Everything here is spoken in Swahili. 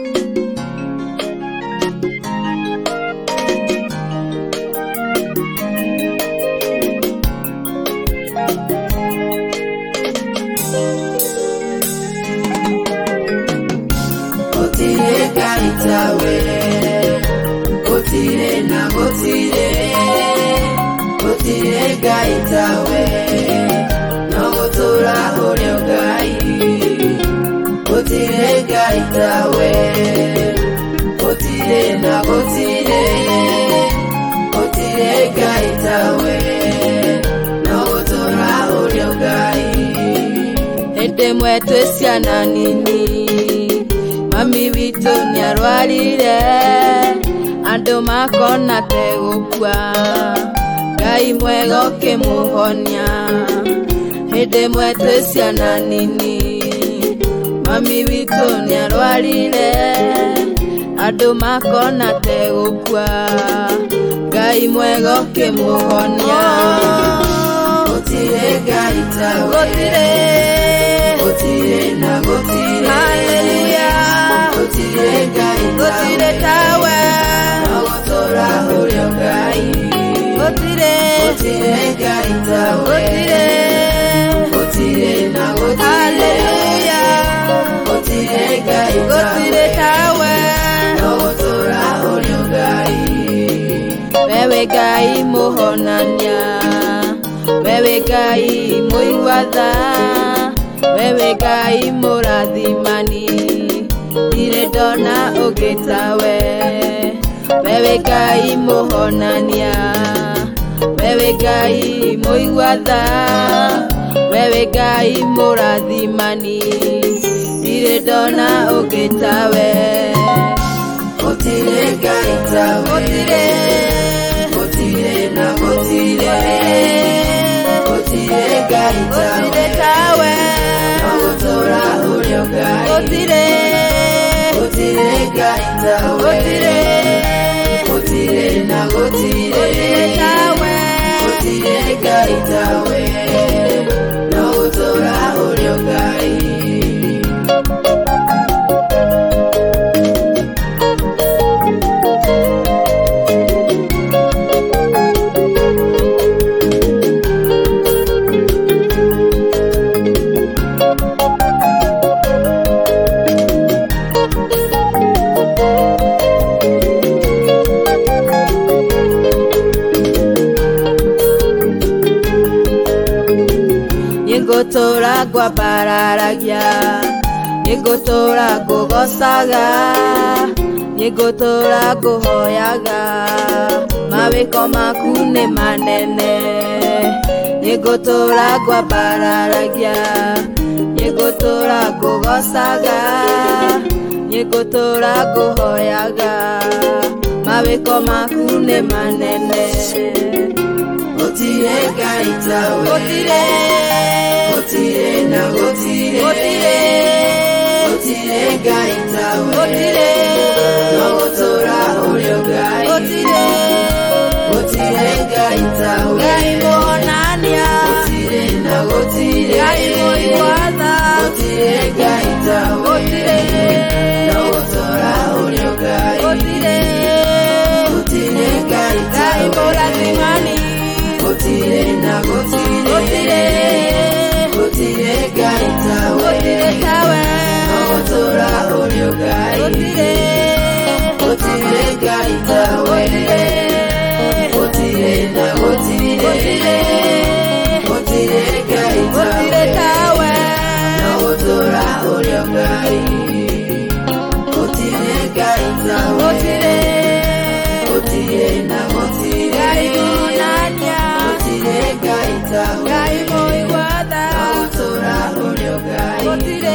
Otire na otire gaitawe no gotora oreo gai otire gaitawe otire na otire gaitawe no gotora oreo gai ende mwetu ciana nini mami witũ nĩarwarire andũ makona tegũkua Ngai mwega ũkĩmũhonia hĩndĩ ĩmwe twĩ ciana nini mami witũ nĩarwarire andũ makona tegũkua Ngai mwega ũkĩmũhonia gũtirĩ Ngai tawe gũtirĩ na gũtirĩ haleluya gũtirĩ Ngai tawe no gũtũũra ũrĩ o Ngai gũtirĩ Ngai tawe gũtirĩ na gũtirĩ haleluya gũtirĩ Ngai tawe no gũtũũra ũrĩ o Ngai wewe Ngai mũhonania wewe Ngai mũigua-tha wewe Ngai mũrathimani ndirĩ ndona ũngĩ tawe wewe Ngai mũhonania wewe Ngai mũigua-tha wewe Ngai mũrathimani ndirĩ ndona ũngĩ tawe gũtirĩ Ngai tawe gũtirĩ na gũtirĩ Ngai tawe no gũtũũra ũrĩ o Ngai gũtirĩ Ngai tawe gũtirĩ na gũtirĩ tawe gũtirĩ Ngai tawe no gũtũũra ũrĩ o Ngai Nĩngũtũũra ngwambararagia nĩngũtũũra ngũgocaga nĩngũtũũra ngũhoyaga mawĩko maku nĩ manene nĩngũtũũra ngwambararagia nĩngũtũũra ngũgocaga nĩngũtũũra ngũhoyaga mawĩko maku nĩ manene gũtirĩ Ngai tawe gũtirĩ na gũtirĩ Ngai tawe no gũtũũra ũrĩ o Ngai gũtirĩ Ngai tawe Ngai mũhonania gũtirĩ na gũtirĩ Ngai mũigua-tha gũtirĩ Ngai tawe no gũtũũra ũrĩ o Ngai gũtirĩ Ngai mũrathimani gũtirĩ na gũtirĩ Ngai tawe no gũtũũra ũrĩ o Ngai gũtirĩ Ngai tawe gũtirĩ na gũtirĩ Ngai tawe no gũtũũra ũrĩ o Ngai gũtirĩ Ngai tawe gũtirĩ na gũtirĩ Ngai mũhonania gũtirĩ Ngai tawe Ngai mũigua-tha no gũtũũra ũrĩ o Ngai